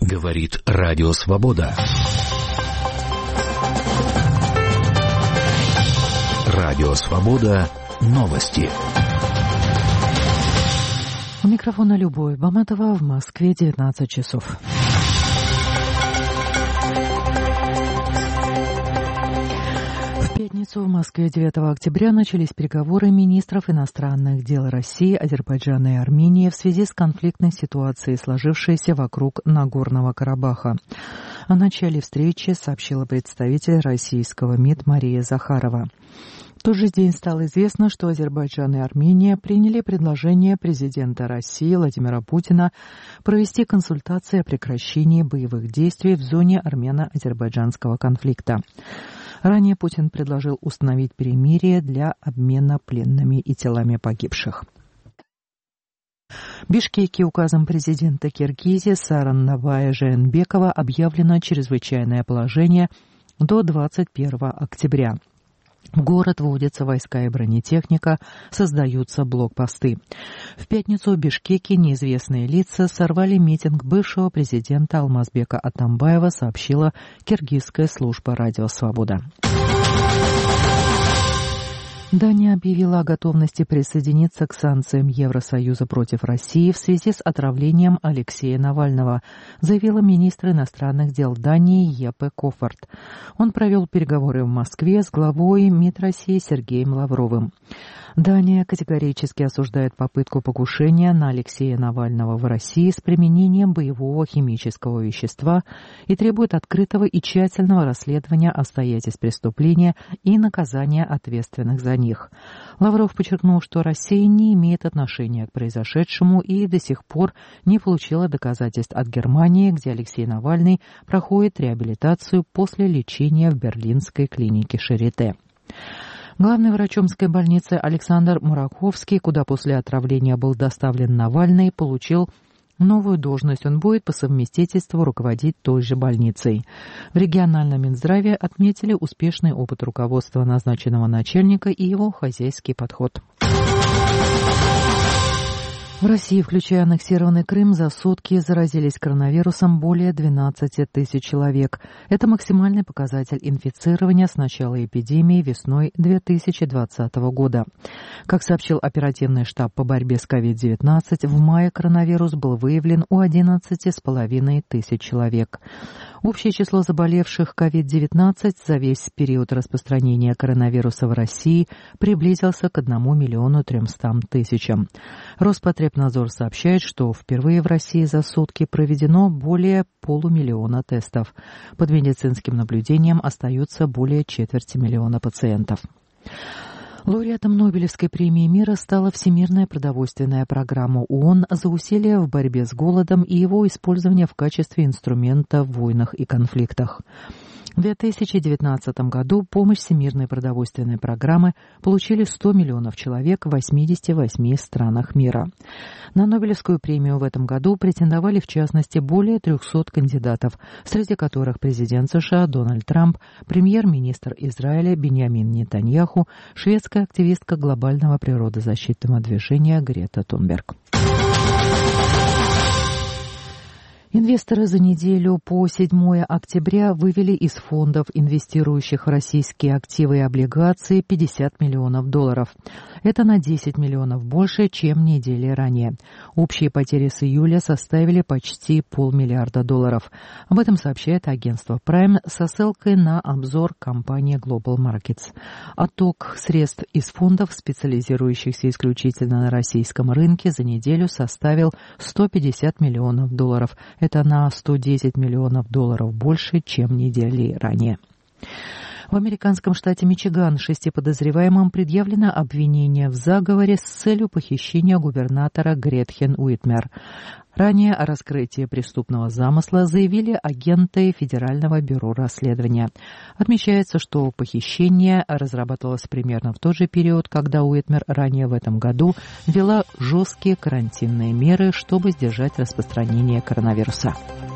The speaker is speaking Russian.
Говорит Радио Свобода. Радио Свобода. Новости. У микрофона Любовь Баматова, в Москве 19 часов. В пятницу в Москве 9 октября начались переговоры министров иностранных дел России, Азербайджана и Армении в связи с конфликтной ситуацией, сложившейся вокруг Нагорного Карабаха. О начале встречи сообщила представитель российского МИД Мария Захарова. В тот же день стало известно, что Азербайджан и Армения приняли предложение президента России Владимира Путина провести консультации о прекращении боевых действий в зоне армяно-азербайджанского конфликта. Ранее Путин предложил установить перемирие для обмена пленными и телами погибших. В Бишкеке указом президента Киргизии Сааронбая Жээнбекова объявлено чрезвычайное положение до 21 октября. В город вводятся войска и бронетехника, создаются блокпосты. В пятницу в Бишкеке неизвестные лица сорвали митинг бывшего президента Алмазбека Атамбаева, сообщила киргизская служба «Радио Свобода». Дания объявила о готовности присоединиться к санкциям Евросоюза против России в связи с отравлением Алексея Навального, заявила министр иностранных дел Дании Еппе Кофорт. Он провел переговоры в Москве с главой МИД России Сергеем Лавровым. Дания категорически осуждает попытку покушения на Алексея Навального в России с применением боевого химического вещества и требует открытого и тщательного расследования обстоятельств преступления и наказания ответственных за них. Лавров подчеркнул, что Россия не имеет отношения к произошедшему и до сих пор не получила доказательств от Германии, где Алексей Навальный проходит реабилитацию после лечения в берлинской клинике Шарите. Главный врач Омской больницы Александр Мураковский, куда после отравления был доставлен Навальный, получил новую должность. Он будет по совместительству руководить той же больницей. В региональном Минздраве отметили успешный опыт руководства назначенного начальника и его хозяйский подход. В России, включая аннексированный Крым, за сутки заразились коронавирусом более 12 тысяч человек. Это максимальный показатель инфицирования с начала эпидемии весной 2020 года. Как сообщил оперативный штаб по борьбе с COVID-19, в мае коронавирус был выявлен у 11,5 тысяч человек. Общее число заболевших COVID-19 за весь период распространения коронавируса в России приблизился к 1 300 000. Роспотребнадзор сообщает, что впервые в России за сутки проведено более 500 000 тестов. Под медицинским наблюдением остаются более 250 000 пациентов. Лауреатом Нобелевской премии мира стала Всемирная продовольственная программа ООН за усилия в борьбе с голодом и его использование в качестве инструмента в войнах и конфликтах. В 2019 году помощь Всемирной продовольственной программы получили 100 миллионов человек в 88 странах мира. На Нобелевскую премию в этом году претендовали в частности более 300 кандидатов, среди которых президент США Дональд Трамп, премьер-министр Израиля Биньямин Нетаньяху, шведская активистка глобального природозащитного движения Грета Тунберг. Инвесторы за неделю по 7 октября вывели из фондов, инвестирующих в российские активы и облигации, $50 миллионов. Это на 10 миллионов больше, чем недели ранее. Общие потери с июля составили почти $500 миллиарда. Об этом сообщает агентство Prime со ссылкой на обзор компании Global Markets. Отток средств из фондов, специализирующихся исключительно на российском рынке, за неделю составил $150 миллионов. Это на $110 миллионов больше, чем недели ранее. В американском штате Мичиган 6 подозреваемым предъявлено обвинение в заговоре с целью похищения губернатора Гретхен Уитмер. Ранее о раскрытии преступного замысла заявили агенты Федерального бюро расследования. Отмечается, что похищение разрабатывалось примерно в тот же период, когда Уитмер ранее в этом году ввела жесткие карантинные меры, чтобы сдержать распространение коронавируса.